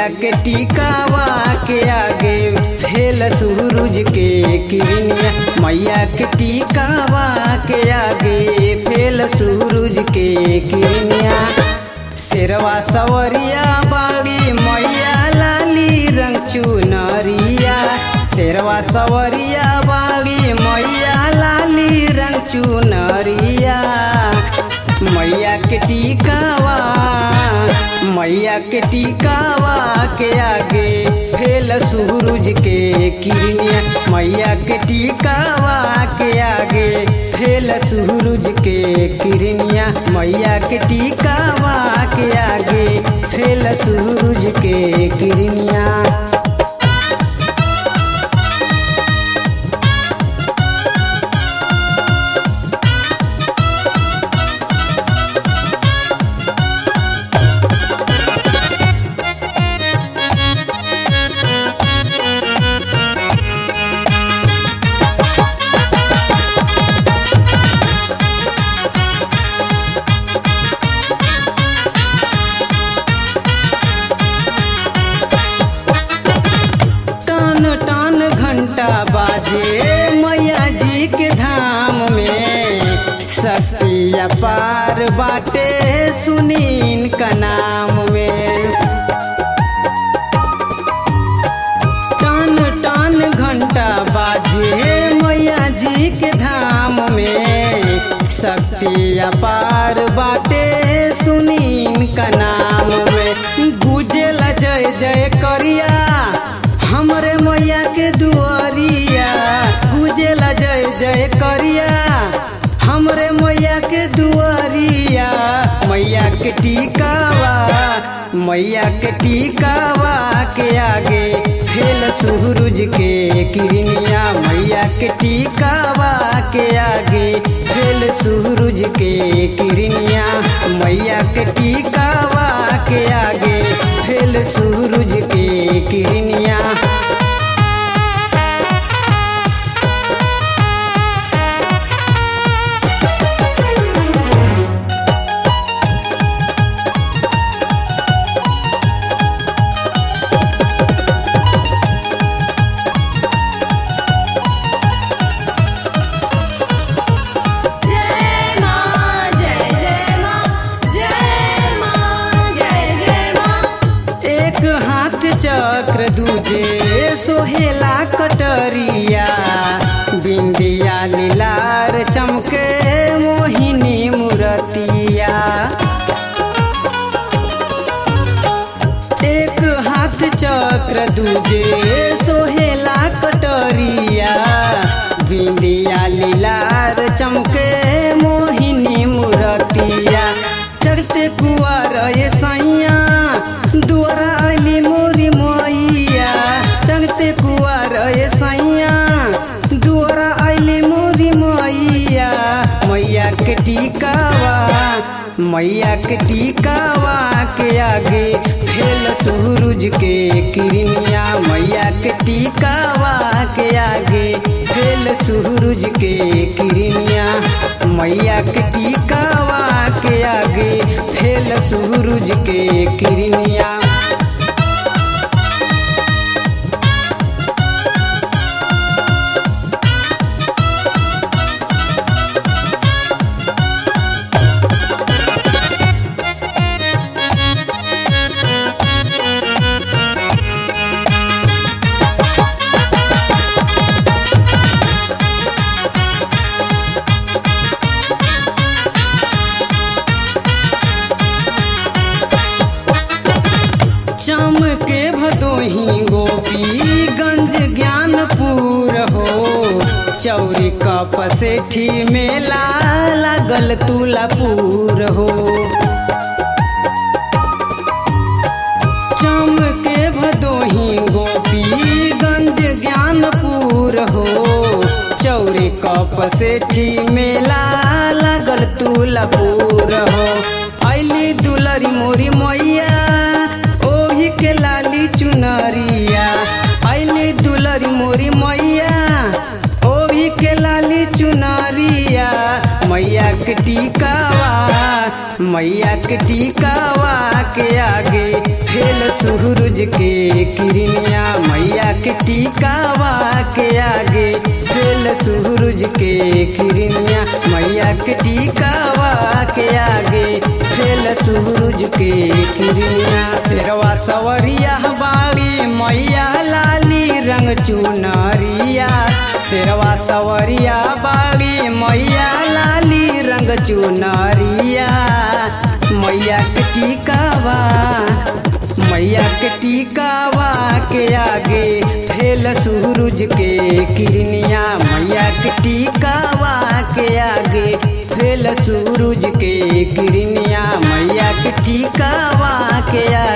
मैया के टीकावा के आगे फेल सूरज के किरनिया। मैया के टीकावा के आगे फेल सूरज के किरनिया। शेरवा सवरिया बाड़ी मैया लाली रंग चुनरिया। शेरवा सवरिया बाड़ी मैया लाली रंग चुनरिया। मैया के टीकावा मैया के टीकावा के आगे फेल सूरज के किरनिया। मैया के टीकावा के आगे फेल सूरज के किरनिया। मैया के टीकावा के आगे फेल सूरज के किरनिया। घंटा बाजे मैया जी के धाम में। शक्ति अपार बाटे सुनीन का नाम में। टन टन घंटा बाजे मैया जी के धाम में। शक्ति अपार बाटे सुनीन का नाम में। गुजेला जय जय करिया हमरे मैया के दुआरिया। गुजेला जय जय करिया हमरे मैया के दुआरिया। मैया के टीकावा मैया के टीकावा के आगे फेल सूरज के किरनिया। मैया के टीकावा के आगे फेल सूरज के किरनिया। मैया के टीकावा के आगे फेल सूरज के किरनिया। चक्र दूजे सोहेला कटरिया। बिंदिया लीलार चमके मोहिनी मूरतिया। एक हाथ चक्र दूजे सोहेला कटरिया। बिंदिया लीलार चमके मोहिनी मूरतिया। चढ़ते कुआर ये सैया दुआरा अली मोरी मैया। चढ़ते कुआर ये सैया दुआरा अली मोरी मैया। मैया के टीकावा मैया के टीकावा के आगे फेल सूरज के किरनिया। मैया के टीकावा के आगे फेल सूरज के किरनिया। मैया के टीकावा के आगे फेल सूरज के किरनिया। चमके भदोही गोपीगंज ज्ञानपुर हो। चौरी कपसेठी मेला लागल तुलापुर हो। चमके भदोही गोपीगंज ज्ञानपुर हो। चौरी कपसेठी मेला लागल तुलापुर हो। अली दुलरी मोरी मैया ओही के लाली चुनरिया। अली दुलरी मोरी मैया ओही के लाली चुनरिया। मैया के टीकावा मैया के टीकावा के आगे फेल सूरज के किरनिया। मैया के टीकावा के आगे फेल सूरज के किरनिया। मैया के टीकावा के आगे फेल सूरज के किरनिया। शेरवा सवरिया बाड़ी मैया लाली रंग चुनरिया। शेरवा सवरिया बाड़ी मैया लाली रंग चुनरिया। मैया के टीकावा मैया के टीकावा के आगे फेल सूरज के किरनिया। मैया के टीकावा के आगे फेल सूरज के किरनिया। मैया के टीकावा के आगे